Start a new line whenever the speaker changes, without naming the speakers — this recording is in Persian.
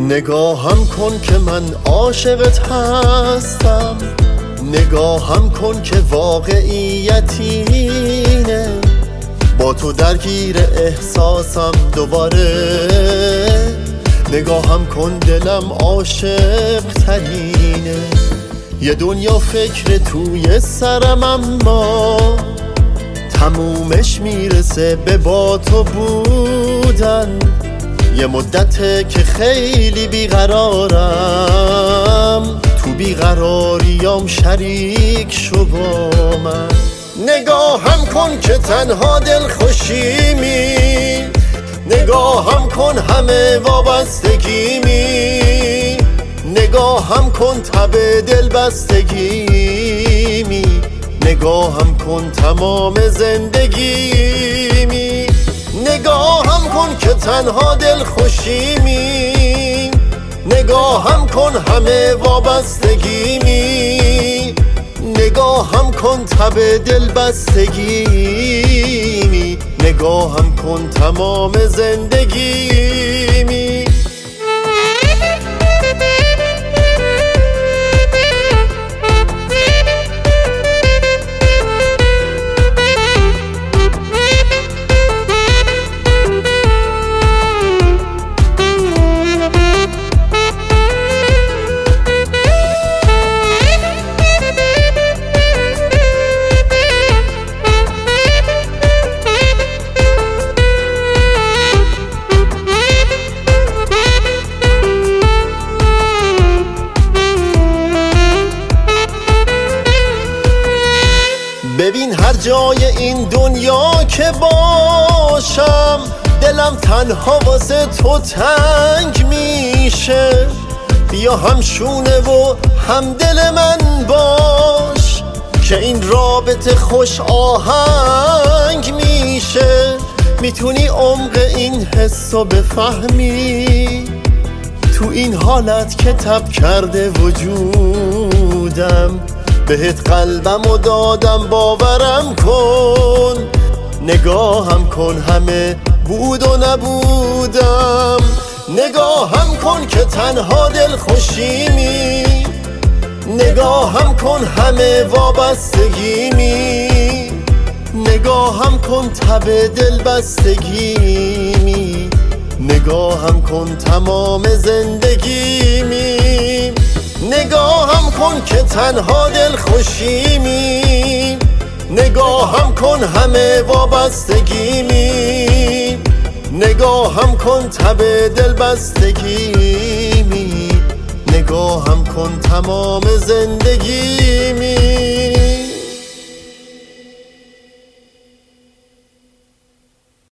نگاهم کن که من عاشقت هستم، نگاهم کن که واقعیتینه، با تو درگیر احساسم دوباره. نگاهم کن دلم عاشق ترینه، یه دنیا فکر توی سرم اما تمومش میرسه به با تو بودن. یه مدته که خیلی بیقرارم، تو بیقراریام شریک شو با من. نگاهم کن که تنها دل خوشیمی، نگاهم کن همه وابستگیمی، نگاهم کن تب دل بستگیمی، نگاهم کن تمام زندگیمی. نگاهم کن که تنها دل خوشیمی، نگاهم کن همه وابستگیمی، نگاهم کن تب دل بستگیمی، نگاهم کن تمام زندگیمی. ببین هر جای این دنیا که باشم، دلم تنها واسه تو تنگ میشه. بیا هم شونه و هم دل من باش، که این رابطه خوش آهنگ میشه. میتونی عمق این حسو بفهمی، تو این حالت که تب کرده وجودم. بهت قلبمو دادم باورم کن، نگاهم کن همه بود و نبودم. نگاهم کن که تنها دل خوشیمی، نگاهم کن همه وابستگیمی، نگاهم کن تب دل بستگیمی، نگاهم کن تمام زندگیمی. نگاهم کن که تنها دل خوشیمی، نگاهم کن همه وابستگیمی، نگاهم کن تب دل بستگیمی، نگاهم کن تمام زندگیمی.